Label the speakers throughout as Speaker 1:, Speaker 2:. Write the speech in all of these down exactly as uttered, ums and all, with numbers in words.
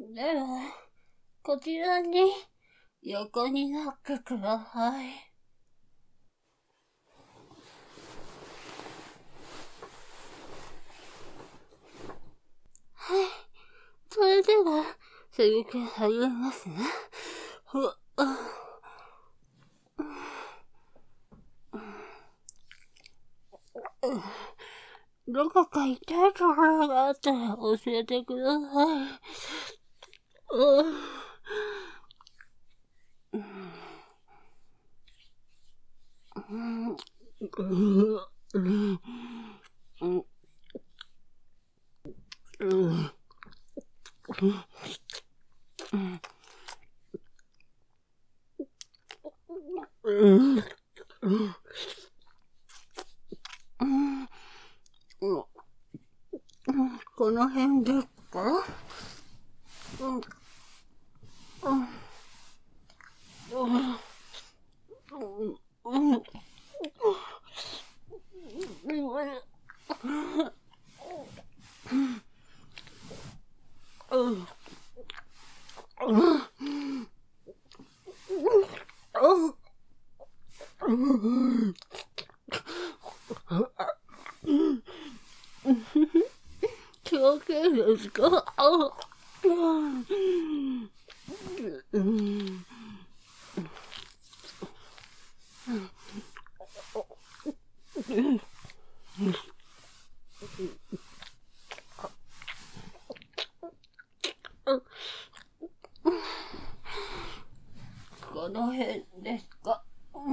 Speaker 1: では、こちらに横になってください。はい。それでは、接見始めますね。ふっ、どこか痛いところがあったら教えてください。ううんこの辺ですか？うん気をつけですか？この辺ですか？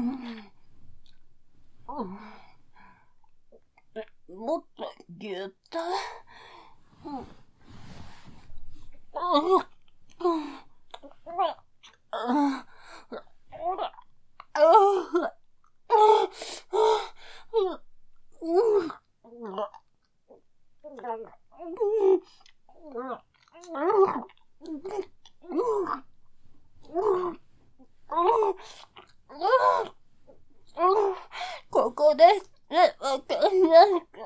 Speaker 1: もっとぎゅっと。ここですね、わかんないか。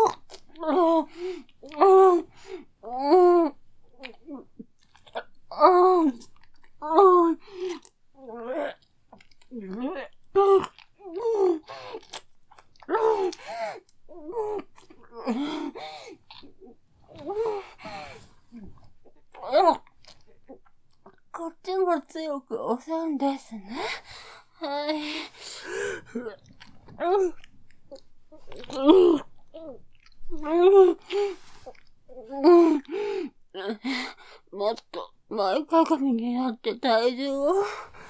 Speaker 1: こっちも強く押すんですね。はい。もっと前かがみになって体重を。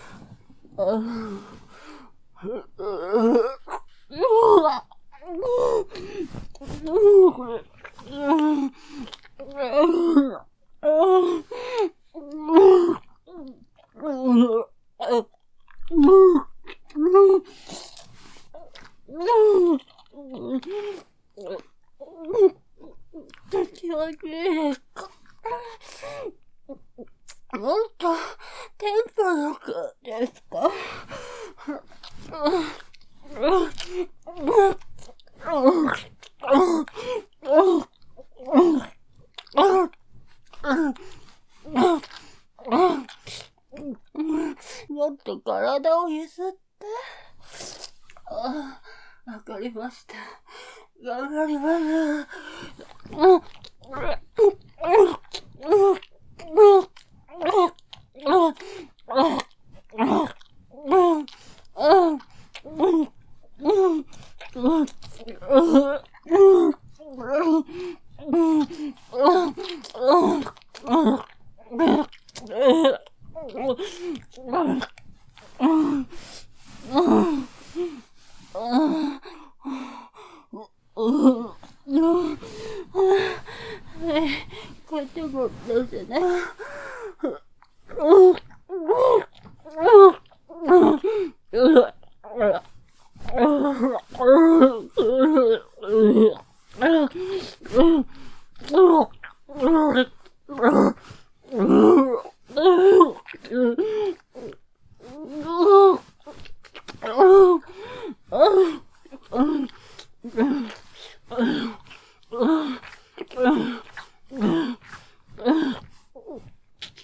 Speaker 1: 気持ちいいですか？もっとテンポよくですか？もっと体をゆすって。ああ、わかりました。頑張ります。こっちもですね。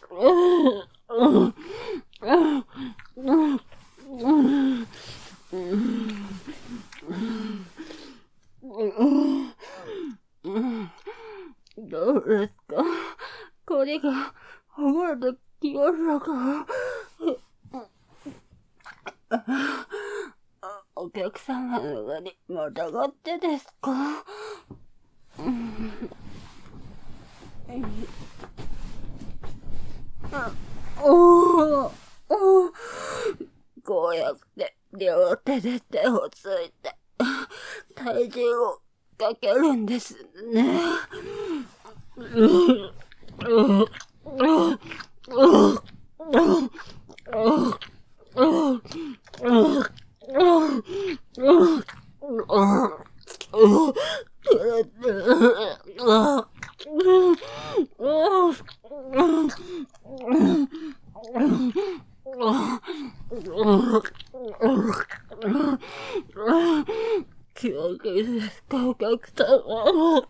Speaker 1: どうですか？これがほぐれてきましたか？お客様の上にまたがってですか？おお、こうやって両手で手をついて体重をかけるんですね。気分いいですか、お客様。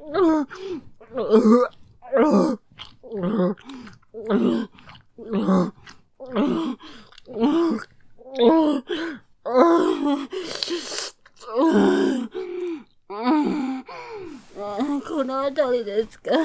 Speaker 1: この辺りですか？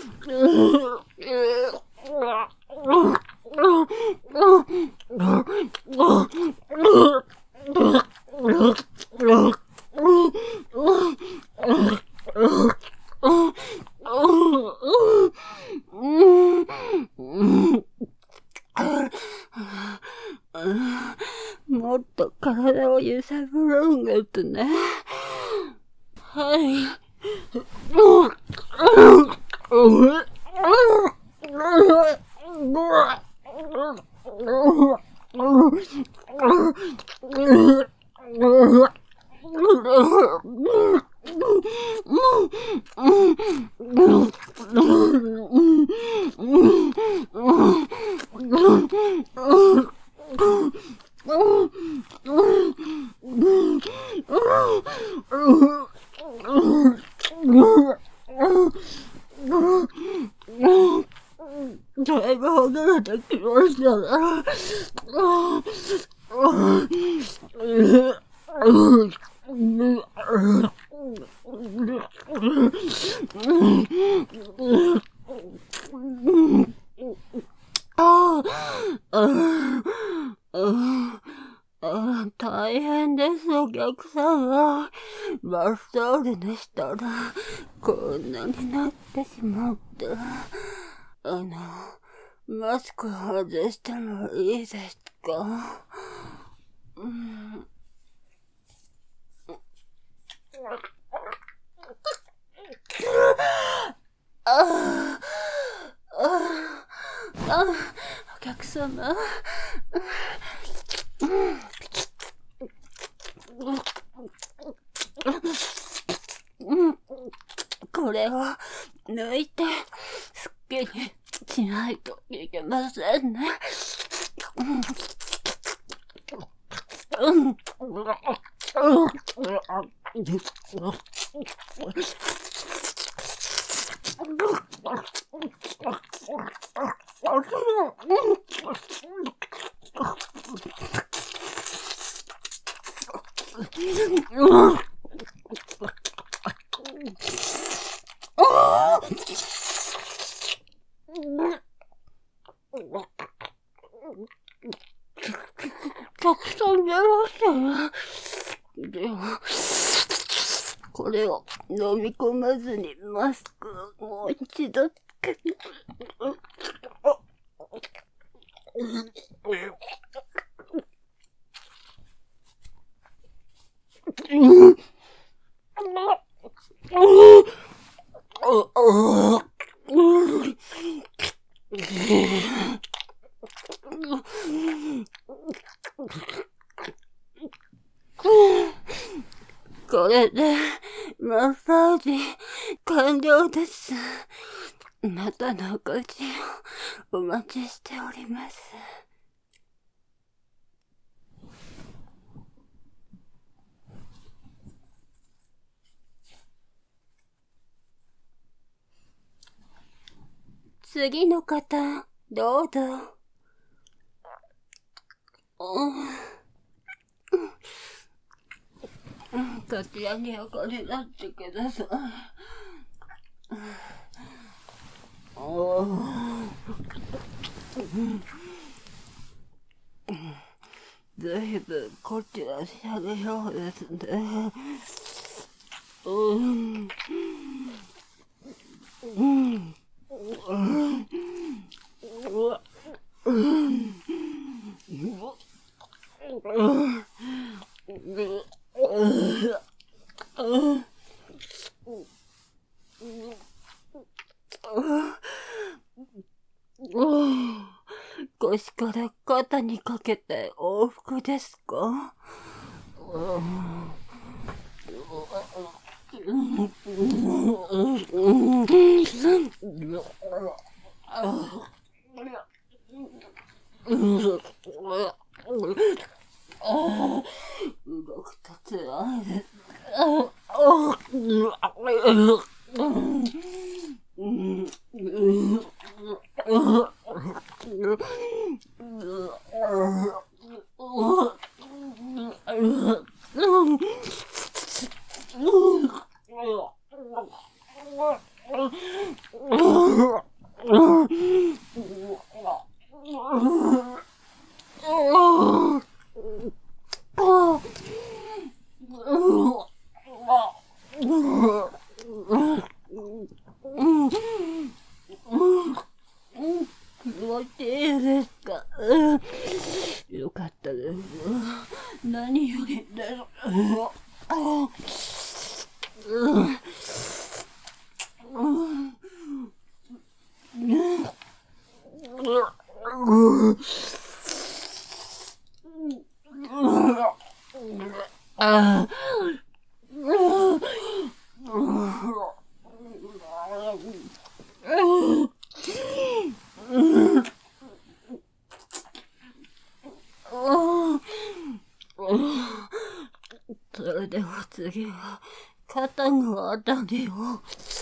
Speaker 1: もっと体を揺さぶるんですね。はい。だいぶほぐれてきましたね。ああ、大変です、お客様。バスタオルでしたら、こんなになってしまって。あの、マスク外してもいいですか？うん、ああ、ああ、お客様。これを抜いてすっきりしないといけませんね。うん。たくさん出ましたね。でも、これを飲み込まずにマスクをもう一度つけて。これでマッサージ完了です。またのお越しをお待ちしております。次の方、 どうぞ。こちらに横になってください。ずいぶんこちらしゃるようですね。うん。うん。うん。うん。腰から肩にかけて往復ですか？動くとつらいです。よかったです。何よりです。あそれでは次は肩のあたりを。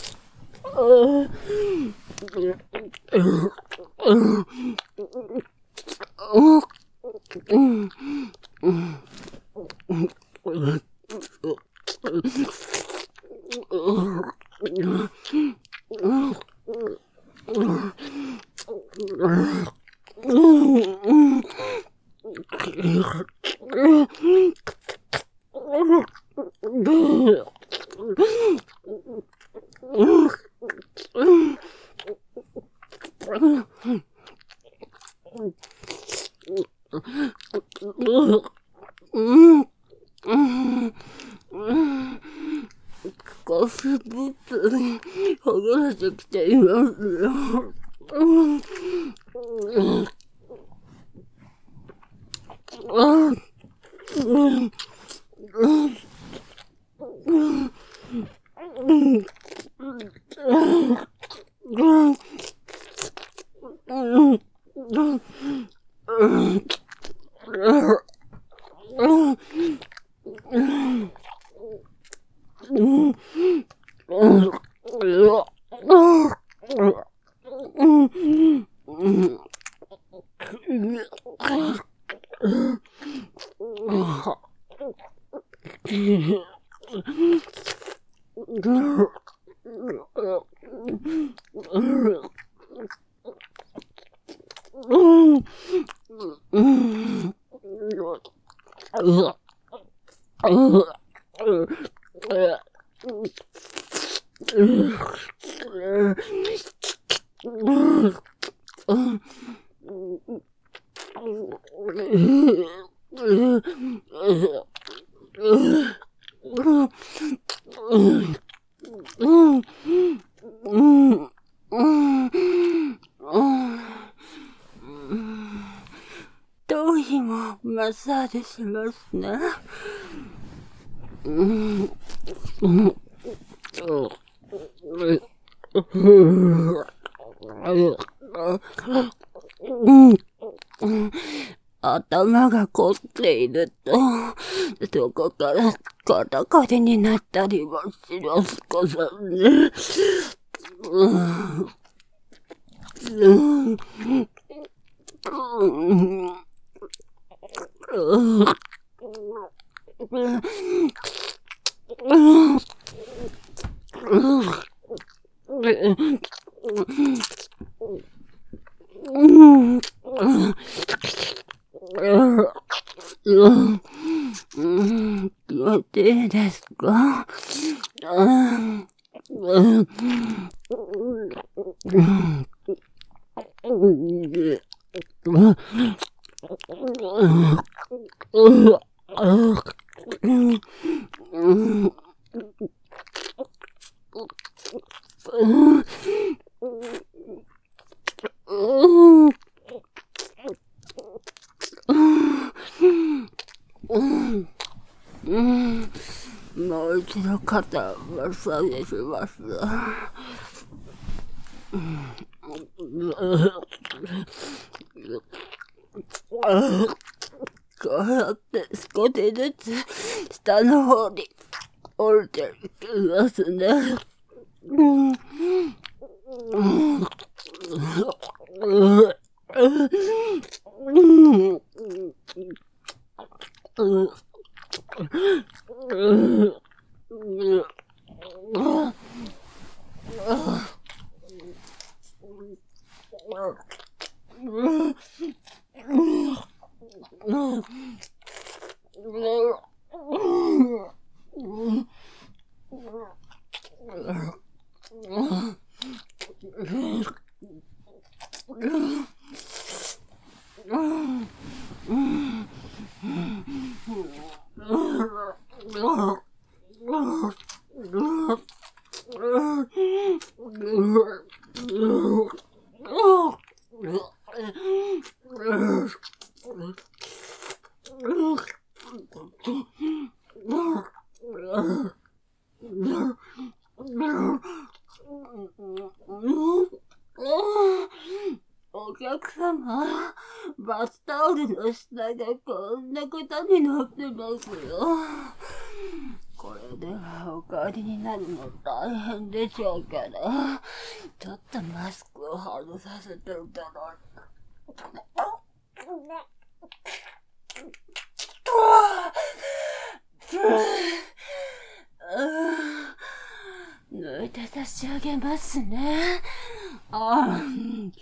Speaker 1: 少しずつほぐれてきていますよ。頭皮もマッサージしますね。頭が凝っていると、そこから肩こりになったりもしますからね。うん気持ちいいですか？もう一度肩をマッサージします。こうやって少しずつ下の方に降りてきますね。お客様、バスタオルの下がこんなことになってますよ。これではお帰りになるの大変でしょうから、ちょっとマスクを外させていただいて。抜いて差し上げますね。ああ。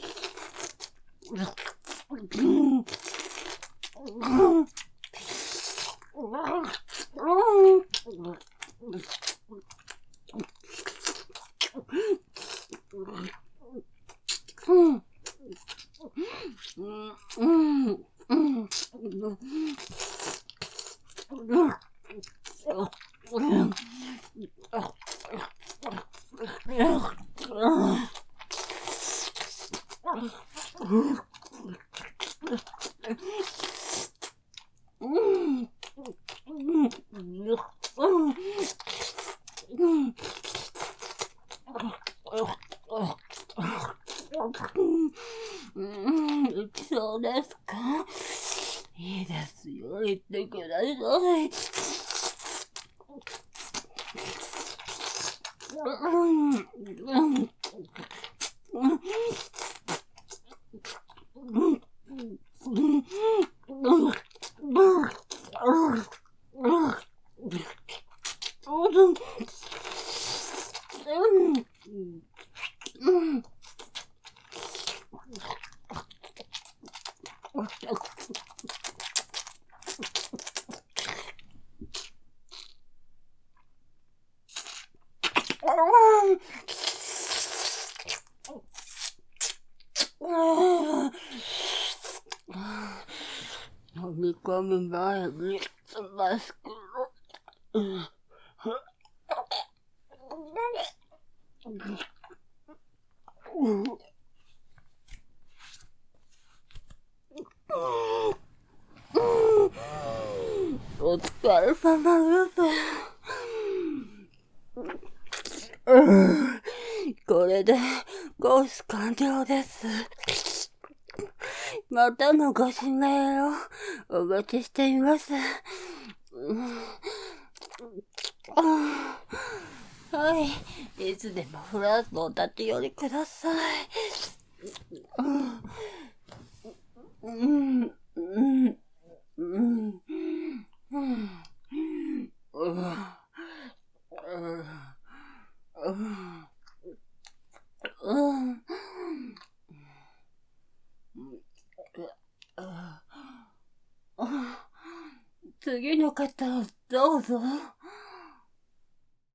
Speaker 1: 行きそうですか？いいですよ、行ってください。飲み込む前にマスクを、お疲れ様です。これでコース完了です。またのご指名をお待ちしています。はい、いつでもフラッとお立ち寄りください。うん次の方、どうぞ。